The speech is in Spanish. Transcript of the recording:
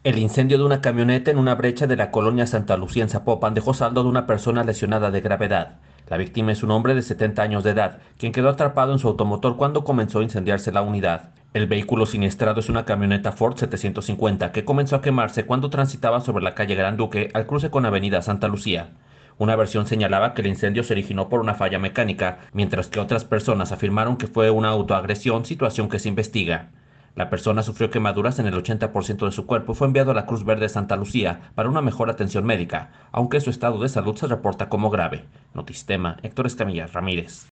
El incendio de una camioneta en una brecha de la colonia Santa Lucía en Zapopan dejó saldo de una persona lesionada de gravedad. La víctima es un hombre de 70 años de edad, quien quedó atrapado en su automotor cuando comenzó a incendiarse la unidad. El vehículo siniestrado es una camioneta Ford 750 que comenzó a quemarse cuando transitaba sobre la calle Gran Duque al cruce con Avenida Santa Lucía. Una versión señalaba que el incendio se originó por una falla mecánica, mientras que otras personas afirmaron que fue una autoagresión, situación que se investiga. La persona sufrió quemaduras en el 80% de su cuerpo y fue enviado a la Cruz Verde de Santa Lucía para una mejor atención médica, aunque su estado de salud se reporta como grave. Notistema, Héctor Escamilla Ramírez.